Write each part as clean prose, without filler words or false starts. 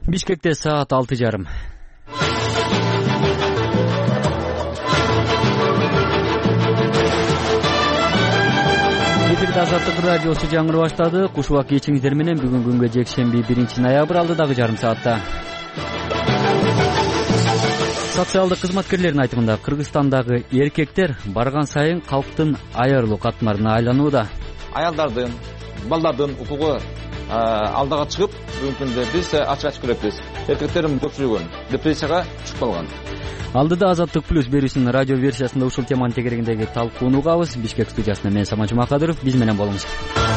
Бишкекте саат 6:30. Эфирде Азаттык радиосу жаңыры баштады. Куш убак кечиңиздер менен бүгүн күнгө жекшемби 1-ноябрь алдыдагы жарым саатта. Социалдык кызматкерлердин айтымында Кыргызстандагы эркектер барган сайын калктын аярлуу катмарына айланууда. Аялдардын, балдардын укугу алдыга чыгып, бүгүнкү күндө биз ачык көрөбүз. Эркектердин көпчүлүгү депрессияга чыгып калган. Алдыда Азаттык плюс берүүсүнүн радио версиясында ушул теманын тегерегиндеги талкууну угабыз. Бишкек студиясында мен Самат Жумакадыров, биз менен болуңуз.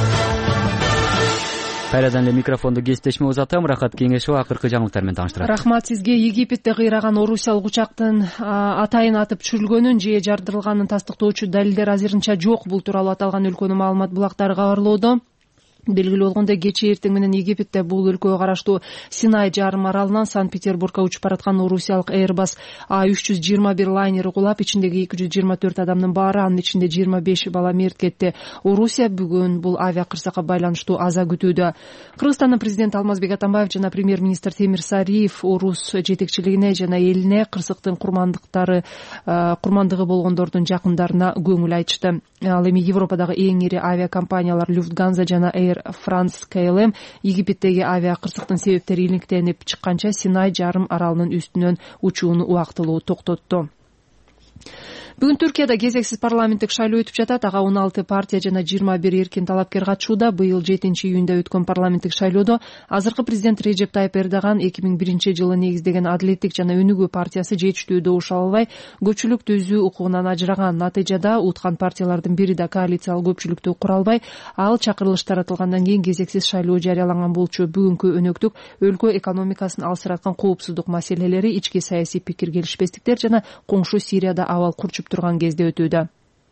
Кайрадан эле микрофонду кесиптешиме узатам. Рахат Кеңешова акыркы жаңылыктар менен тааныштырат. Рахмат сизге. Египетте кыйраган орусиялык учактын атайын атып түшүрүлгөнүн же жардырылганын тастыктоочу далилдер азырынча жок. Бул тууралуу аталган өлкөнүн маалымат булактары кабарлоодо. Белгилүү болгондой, кечээ эртең менен Египетте бул өлкөгө караштуу Синай жарым аралынан Санкт-Петербургга учуп бараткан орусиялык Airbus A321 лайнери кулап, ичиндеги 224 адамдын баары, анын ичинде 25 бала мерт кетти. Орусия бүгүн бул авиа кырсыкка байланыштуу аза күтүүдө. Кыргызстандын президенти Алмазбек Атамбаев жана премьер-министр Темир Сариев орус жетекчилигине жана элине кырсыктын курмандыгы болгондордун жакындарына көңүл айтышты. Ал эми Европадагы эң ири авиакомпаниялар Lufthansa жана Air France KLM Египеттеги авиа кырсыктын себептери иликтенип чыкканча Синай жарым аралынын үстүнөн учууну убактылуу токтотту. Бүгүн Түркияда кезексиз парламенттик шайлоо өтүп жатат. Ага 16 партия жана 21 эркин талапкер катышууда. Быйыл 7-июнда өткөн парламенттик шайлоодо азыркы президент Режеп Тайып Эрдоган 2001-жылы негиздеген Адилеттик жана Өнүгүү партиясы жетиштүү добуш ала албай, көпчүлүк түзүү укугунан ажыраган. Натыйжада уткан партиялардын бири да коалициялык көпчүлүктү кура албай, ал чакырылыш таратылгандан кийин кезексиз шайлоо жарыялаган болчу. Бүгүнкү өнөктүк өлкө экономикасын алсыраткан коопсуздук маселелери, ички саясий пикир келишпестиктер жана коңшу Сирияда абал курчуп турган кезде өтүүдө.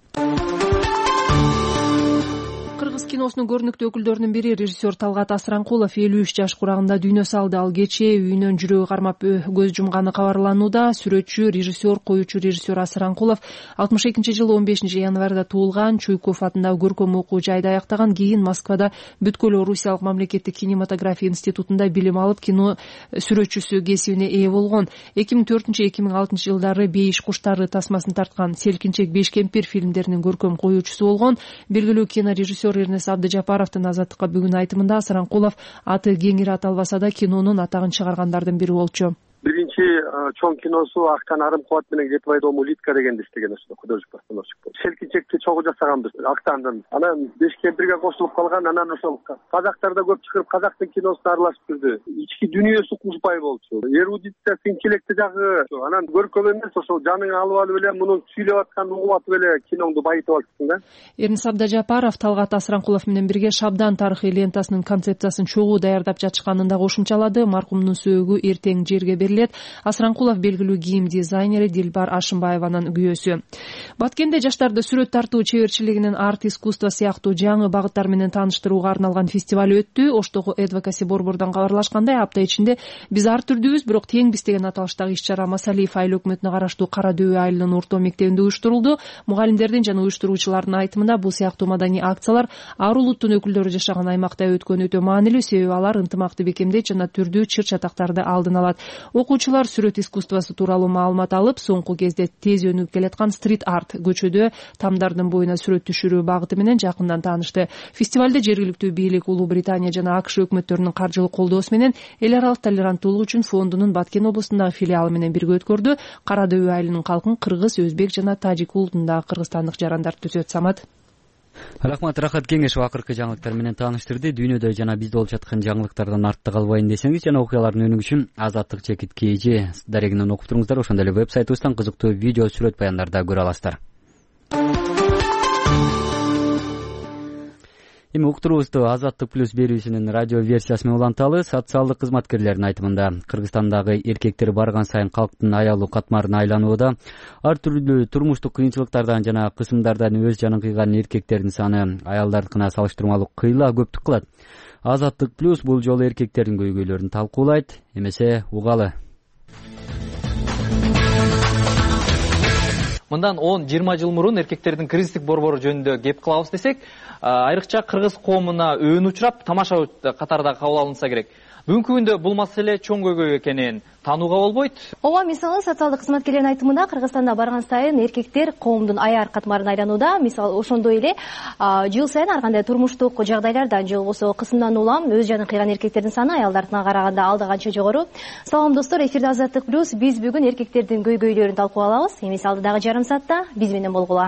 Кыргыз киносунун көрүнүктүү өкүлдөрүнүн бири режиссер Талгат Асранкулов 53 жаш курагында дүйнө салды. Ал кечээ үйүнөн жүрөгү кармап көз жумганы кабарланууда. Сүрөтчү, режиссер, коюучу режиссер Асранкулов 62-жылы 15-январда туулган. Чуйков атындагы көркөм окуу жайда аяктаган. Кийин Москвада бүткүл Орусиялык мамлекеттик кинематография институтунда билим алып, кино сүрөтчүсү кесибине ээ болгон. 2004-2006 жылдары Бейиш куштары тасмасын тарткан, Селкинчек, Беш кемпир фильмдеринин көркөм коюучусу болгон. Белгилүү кинорежиссер Эрнес Абдыжапаровдун Азаттыкка бүгүн айтымында Асранкулов аты кеңири аталбаса да кинонун атагын чыгаргандардын бири болчу. Биринчи чоң киносу Актан Арым Кубат менен Кетбай дому Литка дегенди иштеген художник постановщик болду. Селкинчекти чогуу жасаганбыз Актандын. Анан Беш кемпирге кошулуп калган, анан ошол казактар да көп чыгып казактын киносуна аралашып жүрдү. Ички дүйнөсү кузбай болчу. Эрудиция, интеллекти жагы, анан көркөм эмес, ошол жаныңа алып алып эле мунун сүйлөп аткан угуп атып эле киноңду байытып алыпсың да. Эрнес Абдыжапаров Талгат Асранкулов менен бирге Шабдан тарыхый лентасынын концепциясын чогуу даярдап жатышканын да кошумчалады. Маркумдун сөөгү эртең жерге берилет. Асранкулов белгилүү кийим дизайнери Дилбар Ашымбаеванын күйөөсү. Баткенде жаштарды сүрөт тартуу чеберчилигинин арт искусство сыяктуу жаңы багыттар менен тааныштырууга арналган фестиваль өттү. Оштогу Advocacy борбордон кабарлашкандай, апта ичинде биз ар түрдүүбүз, бирок теңбиз деген аталыштагы иш-чара Масалиев айыл өкмөтүнө караштуу Кара Дөбө айылынын орто мектебинде уюштурулду. Мугалимдердин жана уюштуруучулардын айтымында бул сыяктуу маданий акциялар ар улуттун өкүлдөрү жашаган аймакта өткөнү өтө маанилүү, себеби алар ынтымакты бекемдейт жана түрдүү чыр-чатактарды алдын алат. Окуучулар сүрөт искусствосу тууралуу маалымат алып, соңку кезде тез өнүгүп келаткан стрит-арт, көчөдө тамдардын боюна сүрөт түшүрүү багыты менен жакындан таанышты. Фестивалде жергиликтүү бийлик, Улуу Британия жана АКШ өкмөттөрүнүн каржылык колдоосу менен эл аралык толеранттуулук үчүн фондунун Баткен облусундагы филиалы менен бирге өткөрдү. Кара Дөбө айылынын калкын кыргыз, өзбек жана тажик улутундагы кыргызстандык жарандар түзөт. Самат. Рахмат. Рахат Кеңешова акыркы жаңылыктар менен тааныштырды. Дүйнөдө жана бизде болуп жаткан жаңылыктардан артта калбайын десеңиз жана окуялардын өнүгүшү үчүн Азаттык /KG дарегинен окуп туруңуздар. Ошондой эле веб-сайтыбыздан кызыктуу видео, сүрөт баяндарды көрө аласыздар. Эми уктуруубузду Азаттык плюс берүүсүнүн радио версиясы менен уланталы. Социалдык кызматкерлердин айтымында Кыргызстандагы эркектер барган сайын калктын аялуу катмарына айланууда. Ар түрдүү турмуштук кыйынчылыктардан жана кысымдардан өз жанын кыйган эркектердин саны аялдардыкына салыштырмалуу кыйла көптүк кылат. Азаттык плюс бул жолу эркектердин көйгөйлөрүн талкуулайт. Эмесе угалы. Мындан 10-20 жыл мурун эркектердин кризистик борбору жөнүндө кеп кылабыз десек, айрыкча кыргыз коомуна өөн учурап, тамаша катарда кабыл алынса керек. Бүгүнкү күндө бул маселе чоң көйгөй экенин таанууга болбойт. Ооба, мисалы социалдык кызматкерлердин айтымында Кыргызстанда барган сайын эркектер коомдун аяр катмарына айланууда. Мисалы ошондой эле жыл сайын ар кандай турмуштук жагдайлардан же болбосо кысымдан улам өз жанын кыйган эркектердин саны аялдардына караганда алда канча жогору. Салам достор, эфирде Азаттык плюс. Биз бүгүн эркектердин көйгөйлөрүн талкуулабыз. Эмес алдыдагы жарым саатта биз менен болгула.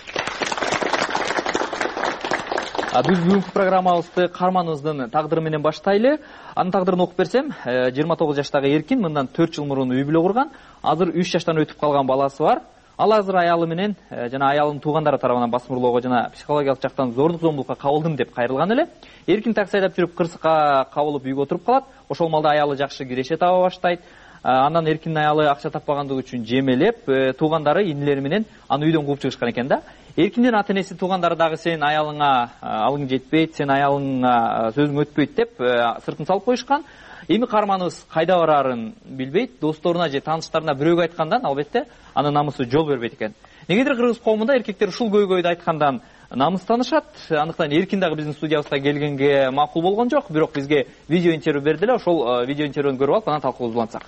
Биз бүгүнкү программабызды каарманыбыздын тагдыры менен баштайлы. Анын тагдырын окуп берсем, 29 жаштагы Эркин мындан 4 жыл мурун үй бүлө курган. Азыр 3 жаштан өтүп калган баласы бар. Ал азыр аялы менен жана аялынын туугандары тарабынан басмырлоого жана психологиялык жактан зордук зомбулукка кабылдым деп кайрылган эле. Эркин такси айдап жүрүп кырсыкка кабылып үйгө отуруп калат. Ошол маалда аялы жакшы киреше таба баштайт. Андан Эркиндин аялы акча таппагандыгы үчүн жемелеп, туугандары инилери менен аны үйдөн кууп чыгышкан экен да. Эркиндин ата-энеси туугандары дагы сен аялыңа алың жетпейт, сен аялыңа сөзүң өтпөйт деп сыртын салып коюшкан. Эми каарманыбыз кайда бараарын билбейт, досторуна же тааныштарына бирөөгө айткандан албетте анын намысы жол бербейт экен. Негедир кыргыз коомунда эркектер ушул көйгөйдү айткандан намыстанышат. Андыктан Эркин дагы биздин студиябызга келгенге макул болгон жок, бирок бизге видео интервью берди эле. Ошол видео интервьюну көрүп алып, анан талкуубузду улантсак.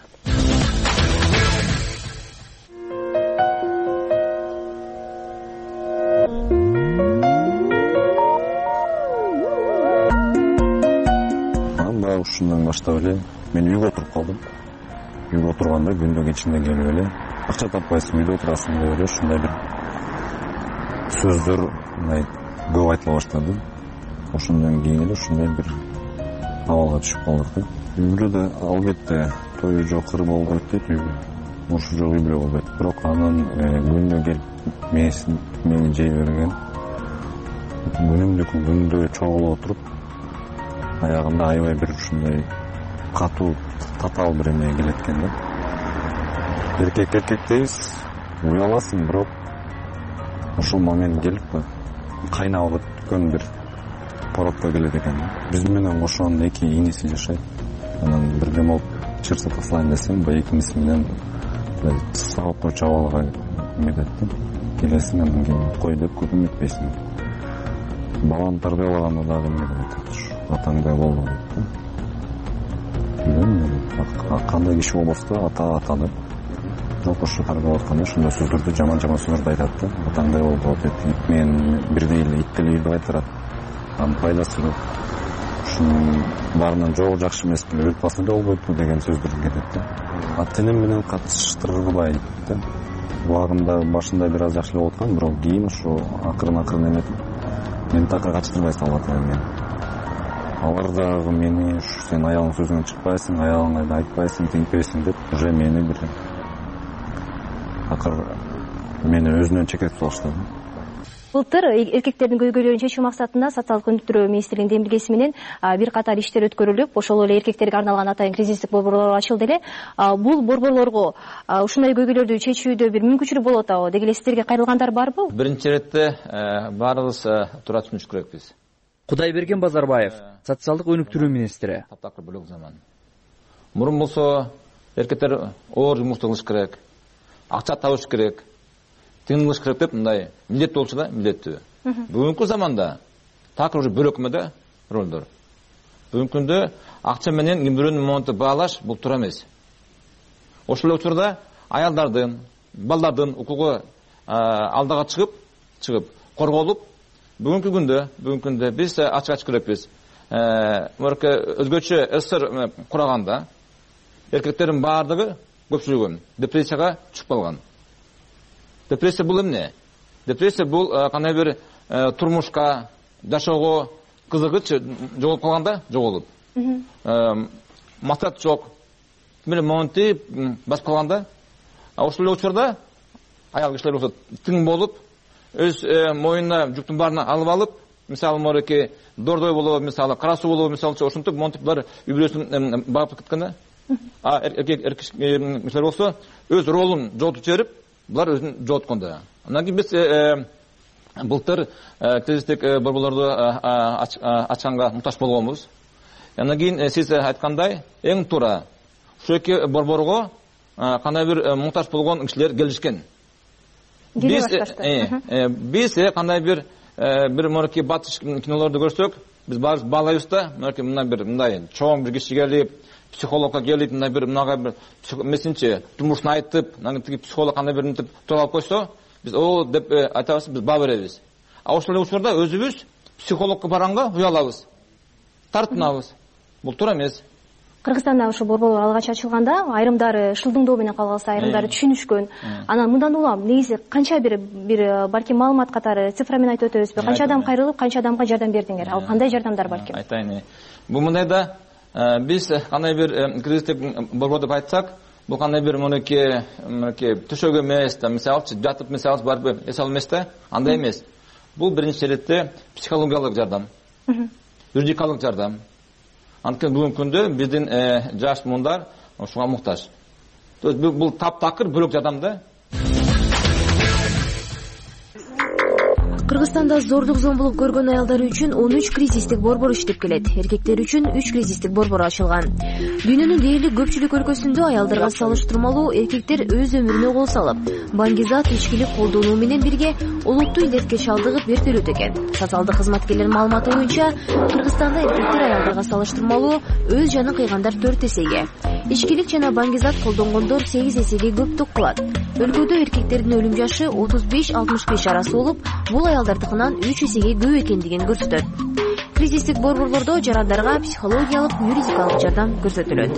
Ушундан баштап эле мен үйгө отуруп калдым. Үйгө отурганда күндүн кечинде келип эле акча таппайсың, үйдө отурасың деп эле ушундай бир сөздөр мындай көп айтыла баштады. Ошондон кийин эле ушундай бир абалга түшүп калдык да. Үй бүлөдө албетте тою жок, кыр болбойт дейт, урушу жок үй бүлө болбойт. Бирок анын күндө келип мени жей берген, күндө чогулуп отуруп аягында аябай бир ушундай катуу, татаал бир эме келет экен да. Эркектейбиз, уяласың, бирок ошол момент келип кайнап өткөн бир породко келет экен да. Биз менен ошонун 2 иниси жашайт. Анан бирден болуп чырсы таслайын десем, бул экинчиси менен сабакка чабалга эметет да. Келесиң, анан кийин кой деп көп эметпейсиң. Баланы тарбиялаганда дагы эме деп айтат. Атаңдай болду дейт да. Кандай киши болбосо ата деп. Жок, ошо тарбиялап атканда ушундай сөздөрдү, жаман сөздөрдү айтат да. Атаңдай болду деп, мен бирдей эле ит деле үйдү кайтарат. Анын пайдасы жок. Ушунун баарынан жогу жакшы эмес беле, өлүп калса да болбойтпу деген сөздөр кетет да. Ата-энем менен катыштырбай да. Убагында башында бир аз жакшы болуп аткан, бирок кийин ошо акырын эметип мени такыр качтырбай салып атат эми. Алар дагы мени сен аялың сөзүнөн чыкпайсың, аялыңа да айтпайсың, тиңпейсиң деп уже мени бир акыр мени өзүнөн чекетип салыштады. Былтыр эркектердин көйгөйлөрүн чечүү максатында социалдык өнүктүрүү министрлигинин демилгеси менен бир катар иштер өткөрүлүп, ошол эле эркектерге арналган атайын кризистик борборлор ачылды эле. Бул борборлорго ушундай көйгөйлөрдү чечүүдө бир мүмкүнчүлүк болуп атабы? Деги эле сиздерге кайрылгандар барбы? Биринчи иретте баарыбыз туура түшүнүш керекпиз. Кудайберген Базарбаев, социалдык өнүктүрүү министри. Таптакыр бөлөк заман. Мурун болсо эркектер оор жумуш кылыш керек, акча табыш керек, тыйын кылыш керек деп мындай милдет болчу да, милдеттүү. Бүгүнкү заманда такыр уже бөлөк да ролдор. Бүгүнкү күндө акча менен ким бирөөнүн моментти баалаш бул туура эмес. Ошол учурда аялдардын, балдардын укугу алдыга чыгып корголуп, бүгүнкү күндө биз ачык көрөпбүз. Өзгөчө СССР кураганда эркектердин баардыгы көпчүлүгү депрессияга чыгып калган. Депрессия бул эмне? Депрессия бул кандай бир турмушка, жашоого кызыгыч жоголуп калганда, жоголуп. Максат жок. Мени монти басып калганда, ошол эле учурда аял кишилер болсо тың болуп, өз моюнуна жүктүн баарына алып алып, мисалы мореке дордой болобу, мисалы кара суу болобу, мисалы ошентип монтип булар үй бүлөсүн багып кеткен да. Эркек кишилер болсо өз ролун жоготуп жиберип, булар өзүн жоготкон да. Андан кийин биз былтыр кризистик борборлорду ачканга муктаж болгонбуз. Андан кийин сиз айткандай, эң туура ушул эки борборго кандай бир муктаж болгон кишилер келишкен. Биз кандай бир мореке батыш кинолорду көрсөк, Биз баарыбыз баалайбыз да, мына бир мындай чоң бир киши келип, психологка келип, мына бир мынага бир месинче турмушун айтып, тиги психолог кандай бир мынтип туруп алып койсо, биз о деп айтабыз, биз баа беребиз. А ошол эле учурда өзүбүз психологко барганга уялабыз, тартынабыз. Бул туура эмес. Кыргызстанда ошо борборлор алгач ачылганда айрымдары шылдыңдоо менен калгалса, айрымдары түшүнүшкөн. Анан мындан улам негизи канча бир балким маалымат катары цифрамен айтып өтөбүзбү? Канча адам кайрылып, канча адамга жардам бердиңер? Ал кандай жардамдар балким? Айтайын. Бул мындай да, биз кандай бир кризистик борбор деп айтсак, бул кандай бир мынакей төшөгө эмес, мисалчы жатып мисалы барып эс алуу эмес да, андай эмес. Бул биринчи иретте психологиялык жардам, юридикалык жардам. Анткени бүгүнкү күндө биздин жаш муундар ушуга муктаж. Бул таптакыр бөлөк жардам да. Кыргызстанда зордук зомбулук көргөн аялдар үчүн 13 кризистик борбор иштеп келет. Эркектер үчүн 3 кризистик борбор ачылган. Дүйнөнүн дээрлик көпчүлүк өлкөсүндө аялдарга салыштырмалуу эркектер өз өмүрүнө кол салып, баңгизат ичкилик колдонуу менен бирге олуттуу илдетке чалдыгып вертөлөт экен. Социалдык кызматкерлер маалыматы боюнча, Кыргызстанда эркектер аялдарга салыштырмалуу өз жанын кыйгандар 4 эсеге, ичкилик жана баңгизат колдонгондор 8 эсеге көп тук кылат. Өлкөдө эркектердин өлүм жашы 35-65 арасы болуп, бул аялдардыкынан 3 эсеге көп экендигин көрсөтөт. Кризистик борборлордо жарандарга психологиялык, юридикалык жардам көрсөтүлөт.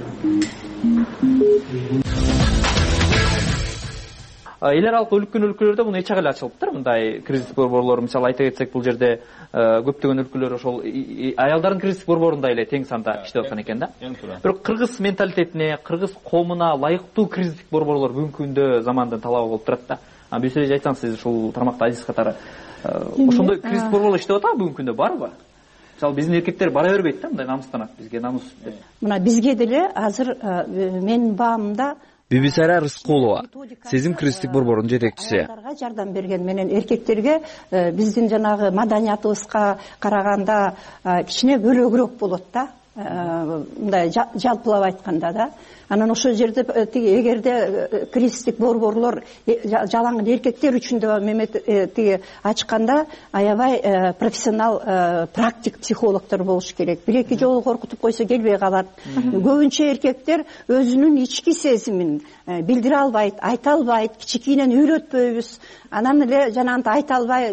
Эл аралык өлкөн өлкөлөрдө муну эч эле ачылыптыр. Мындай кризистик борборлор, мисалы айта кетсек, бул жерде көптөгөн өлкөлөр ошол аялдардын кризистик борборунда эле тең санда иштеп аткан экен да. Бирок кыргыз менталитетине, кыргыз коомуна ылайыктуу кризистик борборлор бүгүнкү күндө замандын талабы болуп турат да. Бир сөз айтсаңыз, сиз ушул тармакта адис катары ошондой кризистик борборлор иштеп атабы бүгүнкү күндө, барбы? Мисалы биздин эркектер бара бербейт да, мындай намыстанат, бизге намыс деп. Мына бизге деле азыр менин баамымда Бибисара Рыскулова, сезим кризистик борбордун жетекчиси. Аялдарга жардам берген менен эркектерге биздин жанагы маданиятыбызга караганда кичине бөлөгүрөөк болот да. Мындай жалпылап айтканда да. Анан ошол жерде эгерде кризистик борборлор жалаң эркектер үчүн деп тиги ачканда аябай профессионал практик психологдор болуш керек. Бир-эки жолу коркутуп койсо келбей калат. Көбүнчө эркектер өзүнүн ички сезимин билдире албайт, айта албайт, кичикийинен үйрөтпөйбүз. Анан эле жанагынтип айта албай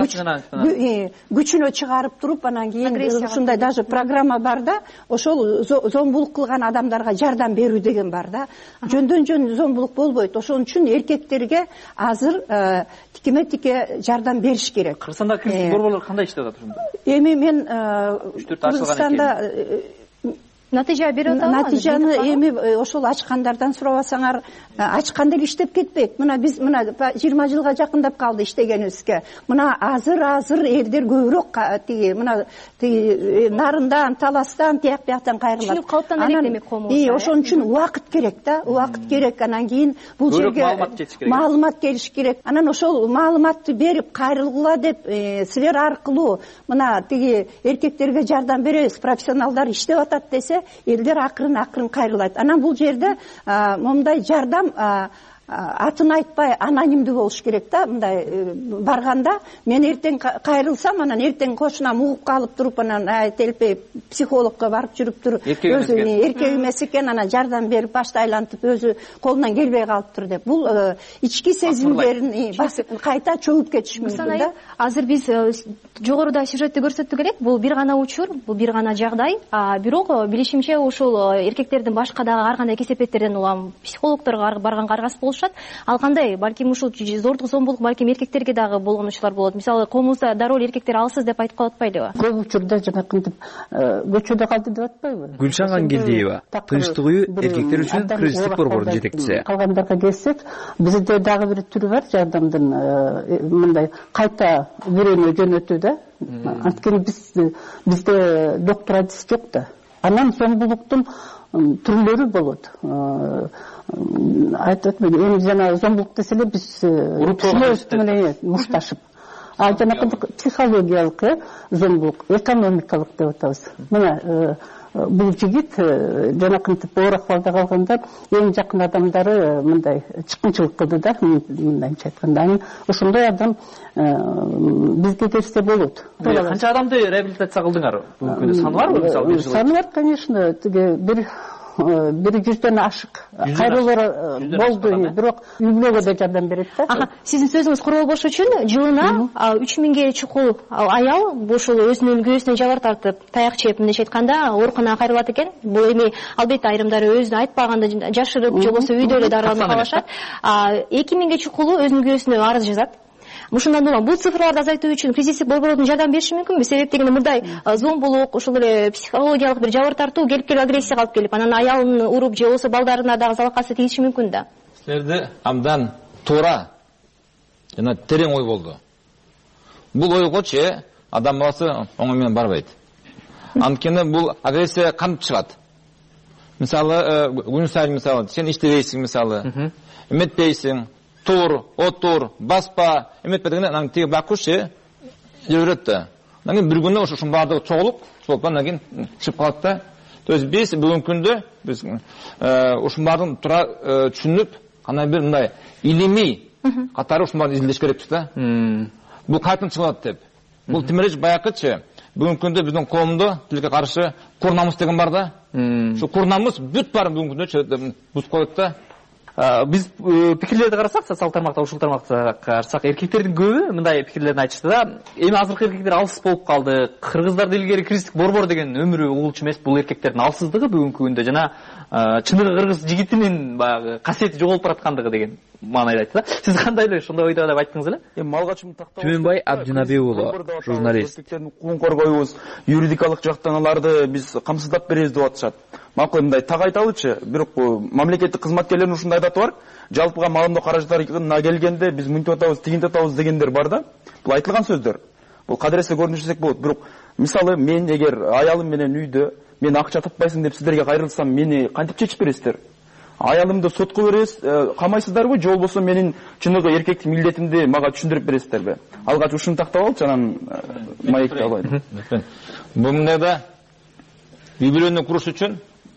өзүнүн күчүнө чыгарып туруп, анан кийин ушундай даже программа бар да, ошол зомбулук кылган адамдарга жардам берүү деген бар да. Жөндөн-жөн зомбулук болбойт. Ошон үчүн эркектерге азыр тикеме-тике жардам бериш керек. Кыргызстанда кризистик борборлор кандай иштеп атат ошондо? Эми мен Кыргызстанда натыйжа берип атабы? Натыйжаны эми ошол ачкандардан сурабасаңар, ачкан деле иштеп кетпейт. Мына биз 20 жылга жакындап калды иштегенибизге. Мына азыр элдер көбүрөөк тиги мына нарындан, таластан, тияк-бияктан кайрылат. Түшүнүп калыптан элек демек коомубуз. Ошон үчүн убакыт керек да, убакыт керек. Анан кийин бул жерге маалымат келиш керек. Анан ошол маалыматты берип кайрылгыла деп силер аркылуу мына тиги эркектерге жардам беребиз, профессионалдар иштеп атат десе, элдер акырын кайрылат. Анан бул жерде момундай жардам атын айтпай анонимдүү болуш керек да. Мындай барганда мен эртең кайрылсам, анан эртең кошунам угуп калып туруп, анан телпей психологко барып жүрүптүр. Өзү эркек эмес экен, анан жардам берип башты айлантып өзү колунан келбей калыптыр деп. Бул ички сезимдерин кайта чөгүп кетиш мүмкүн да. Азыр биз жогоруда сюжетти көрсөттүк элек. Бул бир гана учур, бул бир гана жагдай. Бирок билишимче ушул эркектердин башка дагы ар кандай кесепеттерден улам психологдорго барганга аргасыз болушат. Ал кандай, балким ушул зордук зомбулук балким эркектерге дагы болгон учурлар болот. Мисалы, коомубузда дароо эркектер алсыз деп айтып калып атпайлыбы? Көп учурда жанакынтип көчөдө калды деп атпайбы? Гүлшан Ангелдиева, тынчтык үйү эркектер үчүн кризистик борбордун жетекчиси. Калгандарга келсек, бизде дагы бир түрү бар жардамдын, мындай кайта бирөөнө жөнөтүү да. Анткени бизде доктор адис жок да. Анан зомбулуктун түрлөрү болот. Айтат эми жана зомбулук деселе биз менен мушташып. А жанакы психологиялык зомбулук, экономикалык деп атабыз. Мына бул жигит жанакынтип оор акыбалда калганда эң жакын адамдары мындай чыккынчылык кылды да, мындайча айтканда. Анан ошондой адам бизге келсе болот. Канча адамды реабилитация кылдыңар? Бүгүнкү саны барбы мисалы? Саны бар, конечно. Тиги бир 100дөн ашык кайрылар болду, бирок үй-бүлөгө да жардам берет да. Сиздин сөзүңүз куруу болуш үчүн жылына 3000ге чукул аял ошол өзүнүн көөсүнө жабар тартып, таяк чеп, мындайча айтканда, ооруканага кайрылат экен. Бул эми албетте айрымдары өзүнө айтпаганда жашырып, же болбосо үйдө эле дарыланып калышат. 2000ге чукулу өзүнүн көөсүнө арыз жазат. Ушундан улам бул цифрларды азайтуу үчүн кризистик борбордун жардам бериши мүмкүнбү? Себеп дегенде мындай зомбулук, ошол эле психологиялык бир жабыр тартуу келип агрессияга алып келип, анан аялын уруп же болбосо балдарына дагы залакасы тийиши мүмкүн да. Силерде абдан туура жана терең ой болду. Бул ойгочу адам баласы оңой менен барбайт. Анткени бул агрессия кантип чыгат? Мисалы, күн сайын мисалы, сен иштебейсиң мисалы, эметпейсиң, тур, отур, баспа, эметпе дегенде анан тиги бакушы жүрөт да. Анан кийин бир күндө ошо баардыгы чогулуп, анан кийин чыгып калат да. То есть биз бүгүнкү күндө биз ушун баардыгын туура түшүнүп, кандай бир мындай илимий катары ушун баарын изилдеш керекпиз да. Бул кайтып чыгат деп. Бул тимирич баякычы бүгүнкү күндө биздин коомдо тилекке каршы курнамыз деген бар да. Ошо курнамыз бүт баарын бүгүнкү күндө бузуп коет да. Биз пикирлерди карасак, социалдык тармакта, ушул тармакта карасак, эркектердин көбү мындай пикирлерин айтышты да. Эми азыркы эркектер алсыз болуп калды. Кыргыздарда илгери кризистик борбор деген өмүрү угулчу эмес. Бул эркектердин алсыздыгы бүгүнкү күндө жана чыныгы кыргыз жигитинин баягы касиети жоголуп бараткандыгы деген маанайда айтты да. Сиз кандай эле ошондой ойдо деп айттыңыз эле? Малгачым тактап Түмөнбай Абдинабек уулу, журналист. Укугун коргойбуз, юридикалык жактан аларды биз камсыздап беребиз деп атышат. Макул мындай так айталычы, бирок мамлекеттик кызматкерлердин ушундай адаты бар. Жалпыга маалымдоо каражаттарына келгенде биз мынтип атабыз, тигинтип атабыз дегендер бар да. Бул айтылган сөздөр. Бул кадыресе көрүнүшсек болот. Бирок мисалы мен эгер аялым менен үйдө мен акча таппайсың деп сиздерге кайрылсам, мени кантип чечип бересиздер? Аялымды сотко бересиз, камайсыздарбы же болбосо менин чыныгы эркектик милдетимди мага түшүндүрүп бересиздерби? Алгач ушуну тактап алчы, анан маекти алайын. Бул мындай да үй бүлөнү куруш үчүн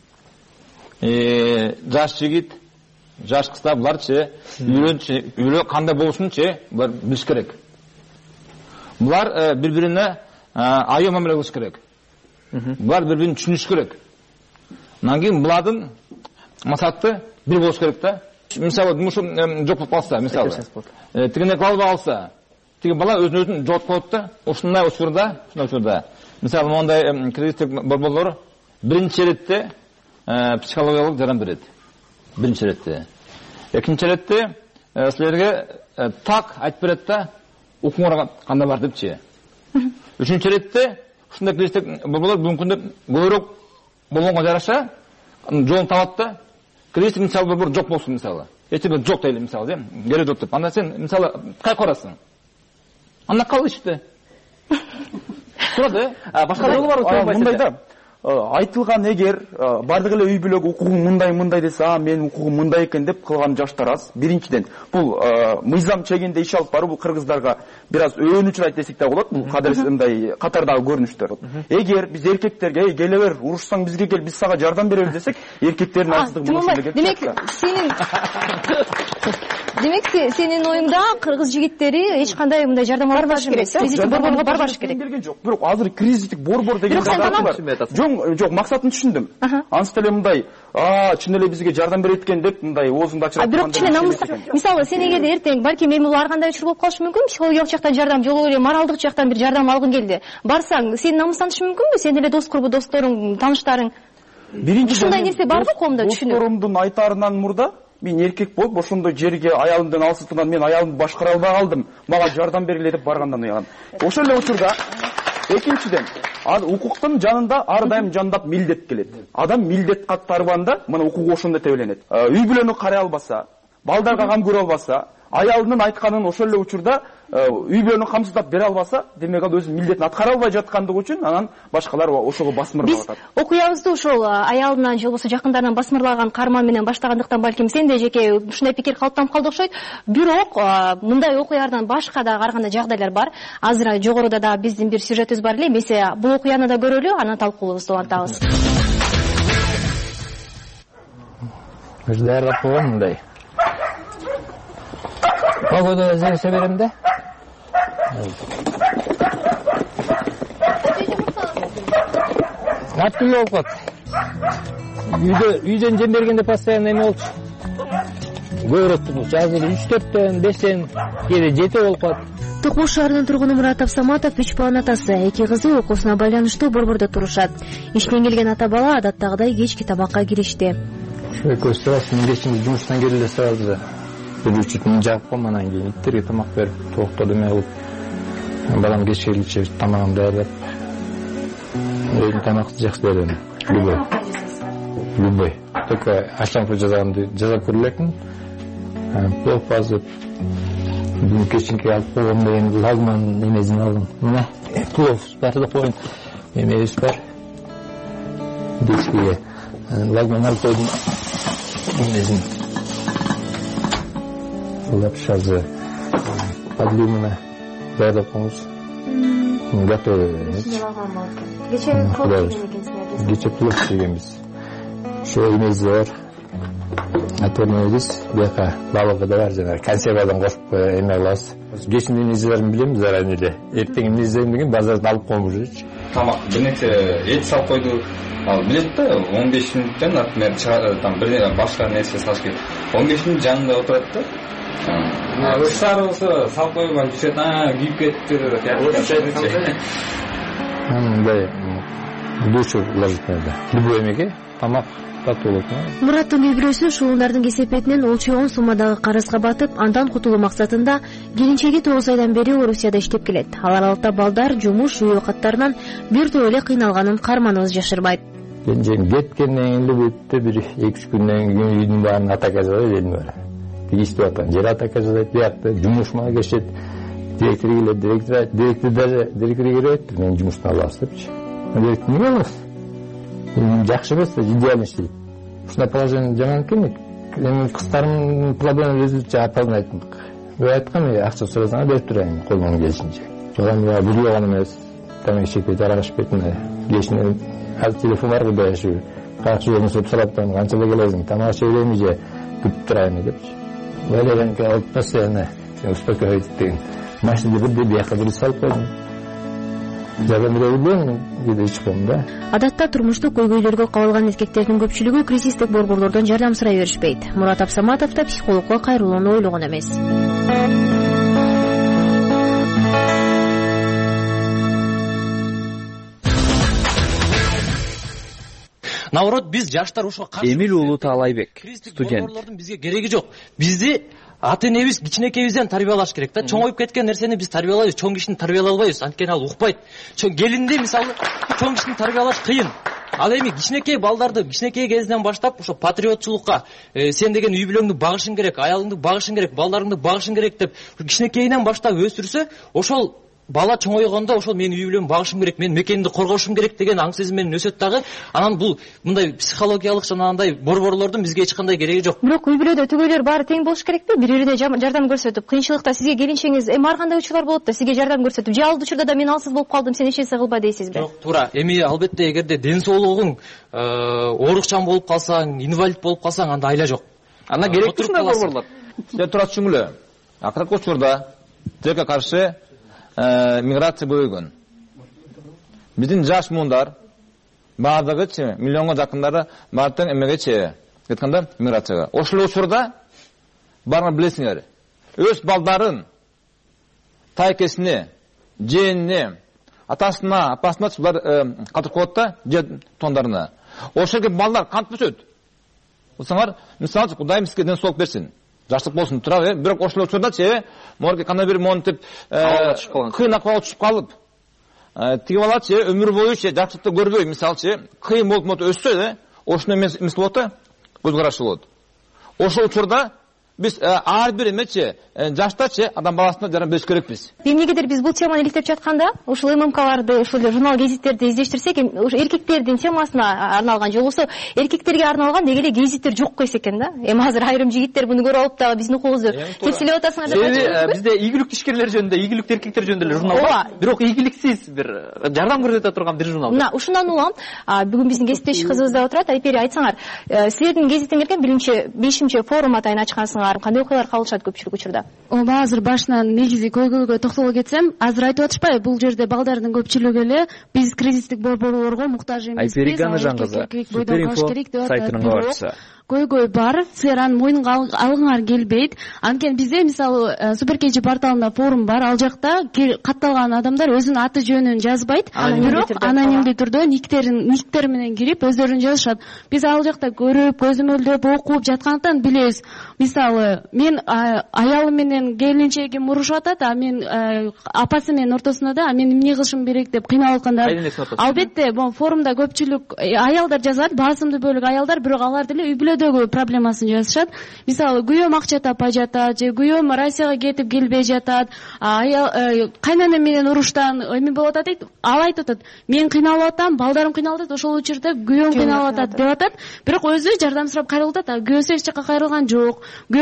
жаш жигит, жаш кыздар буларчы үйлө кандай болушунчу булар билиш керек. Булар бири-бирине айоо мамиле кылыш керек. Булар бири-бирин түшүнүш керек. Анан кийин булардын максаты бир болуш керек да. Мисалы, мушу жок болуп калса, мисалы, тигине калбай калса, тиги бала өзүн жооп коет да. Ушундай учурда, мисалы, мондай кризистик борборлор биринчи иретте психологиялык жардам берет. Биринчи иретте. Экинчи иретте силерге так айтып берет да, укуңар кандай бар депчи. Үчүнчү иретте ушундай кризистик борборлор бүгүнкү күндө көбүрөөк болгонго жараша жолун табат да. Кризистик мисалы борбор жок болсун мисалы. Эчтеке жок дейли мисалы, керек жок деп. Анда сен мисалы кай корасың? Анда кал иште. Тура да. Башка жолу бар мындай да. Айтылган эгер бардык эле үй бүлөгө укугуң мындай десе, менин укугум мындай экен деп кылган жаштар аз. Биринчиден, бул мыйзам чегинде иш алып баруу бул кыргыздарга бир аз өөнү учурайт десек да болот. Бул мындай катардагы көрүнүштөр. Эгер биз эркектерге келе бер, урушсаң бизге кел, биз сага жардам беребиз десек, эркектердин алсыздыгы болушун деп. Демек сенин оюңда кыргыз жигиттери эч кандай мындай жардам албаш керек. Кризистик борборго барбаш керек. Жок, бирок азыр кризистик борбор деген бар. Жок, максатын түшүндүм. Ансы эле мындай, чын эле бизге жардам берет экен деп мындай оозуңду ачырып. Бирок чын намыста, мисалы, сен эгерде эртең балким эми бул ар кандай учур болуп калышы мүмкүн, психологиялык жактан жардам, же болбосо моралдык жактан бир жардам алгың келди. Барсаң, сени намыстанышы мүмкүнбү? Сен эле дос курбу досторуң, тааныштарың. Ушундай нерсе барбы коомдо түшүнүп? Досторумдун айтаарынан мурда мен эркек болуп ошондой жерге аялымдын алсыздыгынан мен аялымды башкара албай калдым. Мага жардам бергиле деп баргандан уяган. Ошол эле учурда экинчиден укуктун жанында ар дайым жандап милдет келет. Адам милдет каттарбанда мына укугу ошондо тебеленет. Үй бүлөнү карай албаса, балдарга кам көрө албаса, аялынын айтканын ошол эле учурда үй бүлөнү камсыздап бере албаса, демек ал өзүнүн милдетин аткара албай жаткандыгы үчүн анан башкалар ошого басмырлап атат. Биз окуябызды ошол аялынан же болбосо жакындарынан басмырлаган карман менен баштагандыктан балким сенде жеке ушундай пикир калыптанып калды окшойт. Бирок мындай окуялардан башка да ар кандай жагдайлар бар. Азыр жогоруда да биздин бир сюжетибиз бар эле. Эмесе бул окуяны да көрөлү, анан талкуулообузду улантабыз. Даярдап койгом мындай. Погода эзесе берем да. Аттуу болуп калат. Үйдөн жем бергенде постоянно эме болчу. Көбүрөөк болчу. Азыр 3-4төн, 5тен, кээде 7 болуп калат. Токмок шаарынын тургуну Мурат Абсаматов 3 баланын атасы. 2 кызы окуусуна байланыштуу борбордо турушат. Иштен келген ата бала адаттагыдай кечки табакка киришти. Экөөбүз турабыз, мен кечинде жумуштан келип эле сразу бир үчүтүн жаап коем, анан кийин иттерге тамак берип, тоокторду эме кылып, балам кечке келиши тамагын даярдап, өзүм тамакты жакшы даярдайм. Любой. Только ашампы жазганды жазап көрө элекмин. Плов азыр кечинки алып койгом деген лагман эмесин алдым. Мына плов бар да коюм. Эмебиз бар. Кечке лагман алып койдум. Эмесин. Лапшазы подлимана даярдап коебуз. Готовый. Кече плов жегенбиз. Ошо эмеси бар. Атөрнөбүз, бияка балыгы да бар, жана консервадан кошуп эме кылабыз. Кечинде эмнелерин билем, заранее эле. Эртең эмнелерин деген базардан алып коюм жүрчү. Тамак бир нече эт салып койду. Ал билет да 15 мүнөттөн, например, там бир башка нерсе салыш керек. 15 мүнөт жанында отурат да. Ушар болсо салып койгон жүрөт, кийип кетти деп. Мындай душу ложить надо. Любой эмеге тамак Мураттын үй бүлөсү ушундардын кесепетинен олчогон суммадагы карызга батып, андан кутулуу максатында келинчеги 9 айдан бери Орусияда иштеп келет. Ал аралыкта балдар, жумуш, үй оокаттарынан бир топ эле кыйналганын карманыбыз жашырбайт. Келинчегим кеткенден кийин эле бүтүп бир 2-3 күндөн кийин үйдүн баарын атака жазат элем бар. Иштеп атам, жер атака жазат, биякта жумушма кешет. Директор келет, директор келет, мен жумуштан алабыз депчи. Директор эмне кылабыз? Жакшы эмес, идеально иштейт. Ушундай положение жаман экен. Эми кыздарымдын проблема өзүбүзчө апалын айттык. Айткам, акча сурасаңар берип турайын, колумдан келишинче. Жоган билбеген эмес. Тамак ичпейт, арак ичпейт. Кечинде азыр телефон бар да, ушу качуу болсо сурап турам, канчада келесиң, тамак ичелейми же күтүп турайынбы депчи. Ойлогон алып постоянно успокоить деген. Машинада бирде бияка бир салып койдум. Адатта турмуштук көйгөйлөргө кабылган эркектердин көпчүлүгү кризистик борборлордон жардам сурай беришпейт. Мурат Абсаматов да психологко кайрылууну ойлогон эмес. Наоборот, биз жаштар ошого каршы. Эмил Уулу Таалайбек, студент. Бизге кереги жок. Бизди ата-энебиз кичинекейибизден тарбиялаш керек да. Чоңоюп кеткен нерсени биз тарбиялайбыз, чоң кишини тарбиялай албайбыз. Анткени ал укпайт. Келинди мисалы чоң кишини тарбиялаш кыйын. Ал эми кичинекей балдарды кичинекей кезинен баштап ошо патриотчулукка, сен деген үй бүлөңдү багышың керек, аялыңды багышың керек, балдарыңды багышың керек деп кичинекейинен баштап өстүрсө, ошол бала чоңойгондо ошол менин үй бүлөмдү багышым керек, мен мекенди коргошум керек деген аң сезим менен өсөт дагы. Анан бул мындай психологиялык жанагындай борборлордун бизге эч кандай кереги жок. Бирок үй бүлөдө түгөйлөр баары тең болуш керекпи? Бири-бирине жардам көрсөтүп, кыйынчылыкта сизге келинчеңиз ар кандай учурлар болот да, сизге жардам көрсөтүп, же ал учурда да мен алсыз болуп калдым, сен эч нерсе кылба дейсизби? Жок, туура. Эми албетте эгерде ден соолугуң оорукчан болуп калсаң, инвалид болуп калсаң, анда айла жок. Анда керекпи ушундай борборлор? Сен тура түшүнгүлө. Акыркы учурда тилекке каршы миграция көбөйгөн. Биздин жаш муундар баардыгычы миллионго жакындары баардык эмегечи кеткенде миграцияга. Ошол учурда барыңар билесиңер, өз балдарын тайкесине, жээнине, атасына, апасына булар катырып коет да, же тондарына. Ошол балдар кантип өсөт? Болсаңар, мисалы, Кудайым сизге ден соолук берсин. Жаштык болсун, тура, бирок ошол учурдачы морге кандай бир монтип кыйын акыбалга түшүп калып, тиги балачы өмүр боючу жакшылыкты көрбөй, мисалчы, кыйын болуп өссө, ошондой эмес болот да, көз карашы болот. Ошол учурда биз ар бир эмечи жаштачы адам баласына жаран бериш керекпиз. Эмнегедир биз бул теманы иликтеп жатканда ушул ММКларды, ушул журнал гезиттерди издештирсек, ушу эркектердин темасына арналган же болбосо эркектерге арналган деги эле гезиттер жок койсо экен да. Эми азыр айрым жигиттер буну көрүп алып дагы биздин укугубузду тепселеп атасыңар деп айтышат. Бизде ийгиликтүү ишкерлер жөнүндө, ийгиликтүү эркектер жөнүндө эле журнал бар. Бирок ийгиликсиз бир жардам көрсөтө турган бир журнал. Мына ушундан улам бүгүн биздин кесиптеш кызыбыз да отурат. Айпери, айтсаңар, силердин гезитиңерге 5-5 форум атайын ачкансыңар. Кандай окуялар кабылышат көпчүлүк учурда? Ооба, азыр башынан негизи көйгөйгө токтоло кетсем, азыр айтып атышпайбы, бул жерде балдардын көпчүлүгү эле биз кризистик борборлорго муктаж эмеспиз. Айпери Ганажан кызы, Суперинфо сайтынын кабарчысы. Көйгөй бар, силер аны мойнуңа алгыңар келбейт. Анткени бизде мисалы Суперкеji порталында форум бар, ал жакта катталган адамдар өзүнүн аты жөнүн жазбайт, бирок анонимдүү түрдө никтер менен кирип өздөрүн жазышат. Биз ал жакта көрүп, көзөмөлдөп, окуп жаткандыктан билебиз. Мисалы мен аялым менен келинчегим урушуп атат, а мен апасы менен ортосунда да, мен эмне кылышым керек деп кыйналып атканда. Албетте, форумда көпчүлүк аялдар жазат, басымдуу бөлүк аялдар, бирок алар деле үй бүлөдөгү проблемасын жазышат. Мисалы күйөөм акча таппай жатат, же күйөөм Россияга кетип келбей жатат, кайнанам менен уруштан эме болуп атат дейт. Ал айтып атат, мен кыйналып атам, балдарым кыйналып атат, ошол учурда күйөөм кыйналып атат деп атат. Бирок өзү жардам сурап кайрылып атат, күйөөсү эч жака кайрылган жок.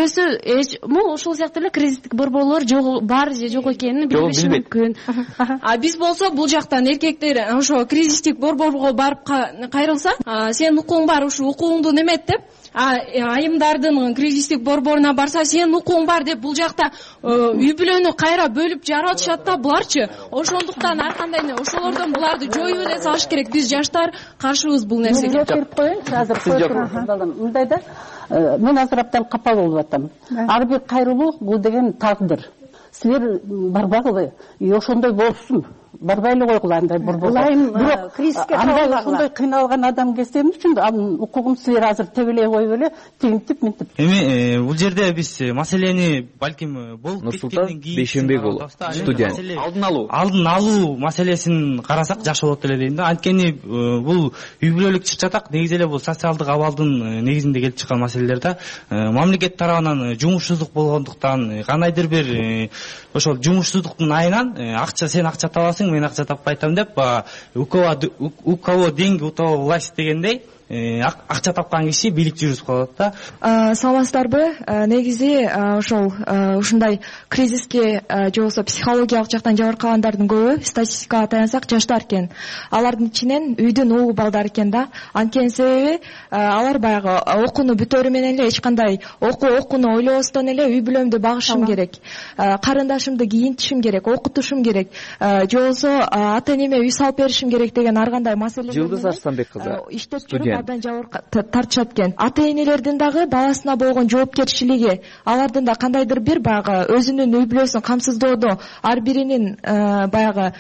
Күйөөсү ошол сыяктуу эле кризистик борборлор бар же жок экенин билбеши мүмкүн. Биз болсо бул жактан эркектер ошо кризистик борборго барып кайрылса, сенин укугуң бар, ушу укугуңду немет деп, айымдардын кризистик борборуна барса, сенин укугуң бар деп бул жакта үй бүлөнү кайра бөлүп жаратышат да буларчы. Ошондуктан ар кандай ошолордон буларды жоюп эле салыш керек. Биз жаштар каршыбыз бул нерсеге. Мен жооп берип коеюнчу, азыр мындайда мен азыр абдан капа болуп атам. Ар бир кайрылуу бул деген тагдыр. Силер барбагылы, ошондой болсун. Барбай эле койгула андай борборго. Бирок андай ошондой кыйналган адам келсе эмне үчүн анын укугун силер азыр тебелей коюп эле тигинтип минтип. Эми бул жерде биз маселени балким болуп кеткенден кийин Бейшенбек уулу, студент. Алдын алуу маселесин карасак жакшы болот эле дейм да. Анткени бул үй бүлөлүк чыр-чатак негизи эле бул социалдык абалдын негизинде келип чыккан маселелер да. Мамлекет тарабынан жумушсуздук болгондуктан кандайдыр бир ошол жумушсуздуктун айынан сен акча табасың, мен акча таппай атам деп, у кого деньги, у того власть дегендей, акча тапкан киши бийлик жүргүзүп калат да. Саламатсыздарбы? Негизи ошол ушундай кризиске же болбосо психологиялык жактан жабыркагандардын көбү статистикага таянсак жаштар экен. Алардын ичинен үйдүн угу балдар экен да. Анткени себеби алар баягы окууну бүтөрү менен эле эч кандай окууну ойлобостон эле үй бүлөмдү багышым керек, карындашымды кийинтишим керек, окутушум керек, же болбосо ата энеме үй салып беришим керек деген ар кандай маселелер. Жылдыз Арстанбек кызы, студент. Тартышат экен. Ата энелердин дагы баласына болгон жоопкерчилиги, алардын да кандайдыр бир баягы өзүнүн үй бүлөсүн камсыздоодо ар биринин баягы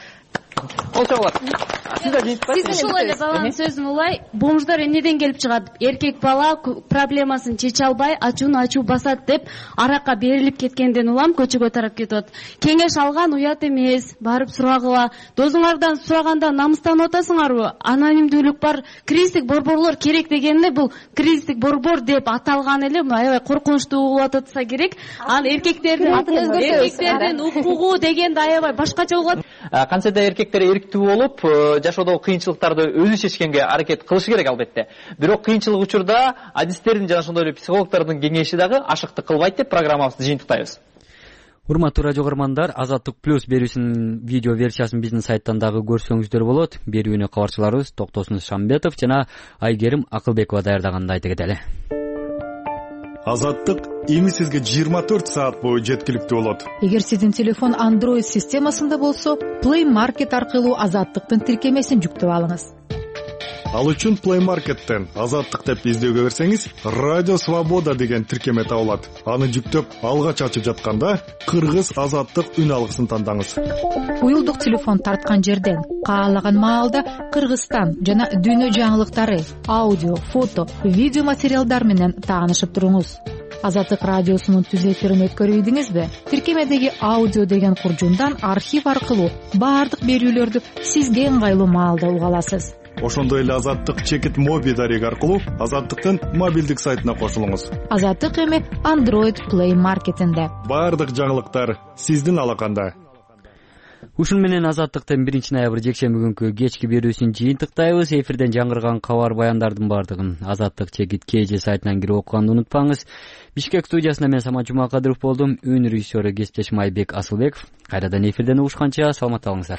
Сиз ушул эле баланын сөзүн улай, бомждор эмнеден келип чыгат? Эркек бала проблемасын чече албай, ачуу басат деп аракка берилип кеткенден улам көчөгө тарап кетип атат. Кеңеш алган уят эмес, барып сурагыла. Досуңардан сураганда намыстанып атасыңарбы? Анонимдүүлүк бар, кризистик борборлор керек дегенде бул кризистик борбор деп аталган эле аябай коркунучтуу болуп атса керек. Ал эркектердин укугу дегенде аябай башкача болот. Кантсе да эркектер эрктүү болуп, жашоодогу кыйынчылыктарды өзү чечкенге аракет кылышы керек албетте. Бирок кыйынчылык учурда адистердин жана ошондой эле психологдордун кеңеши дагы ашыктык кылбайт деп программабызды жыйынтыктайбыз. Урматтуу радио көрөрмандар, Азаттык плюс берүүсүнүн видео версиясын биздин сайттан дагы көрсөңүздөр болот. Берүүнү кабарчыларыбыз Токтосун Шамбетов жана Айгерим Акылбекова даярдаганын айта кетели. Азаттык эми сизге 24 саат бою жеткиликтүү болот. Эгер сиздин телефон Android системасында болсо, Play Market аркылуу Азаттыктын тиркемесин жүктөп алыңыз. Ал үчүн Play Market'тен Азаттык деп издөөгө берсеңиз, Радио Свобода деген тиркеме табылат. Аны жүктөп, алгач ачып жатканда Кыргыз Азаттык үн алгысын тандаңыз. Уюлдук телефон тарткан жерден каалаган маалда Кыргызстан жана дүйнө жаңылыктары, аудио, фото, видео материалдар менен таанышып туруңуз. Азаттык радиосунун түз эфирин өткөрүп ийдиңизби? Тиркемедеги аудио деген куржундан архив аркылуу баардык берүүлөрдү сизге ыңгайлуу маалда уга аласыз. ошондой эле Азаттык чекит моби дареги аркылуу Азаттыктын мобилдик сайтына кошулуңуз. Азаттык эми Android Play Market'инде. Баардык жаңылыктар сиздин алаканда. Ушун менен Азаттыктын 1-ноябрь жекшемби күнкү кечки берүүсүн жыйынтыктайбыз. Эфирден жаңырган кабар баяндардын баардыгын Азаттык чекит KG сайтынан кирип окуганды унутпаңыз. Бишкек студиясында мен Самат Жумакадыров болдум. Үн режиссеру кесиптешим Айбек Асылбеков. Кайрадан эфирден угушканча саламатта болуңуздар.